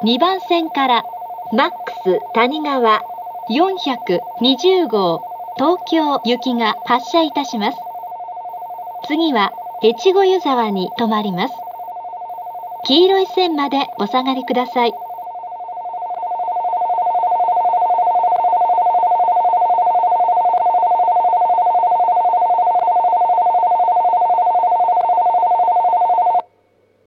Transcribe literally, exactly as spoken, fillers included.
にばん線からマックス谷川よんひゃくにじゅう号東京行きが発車いたします。次は越後湯沢に停まります。黄色い線までお下がりください。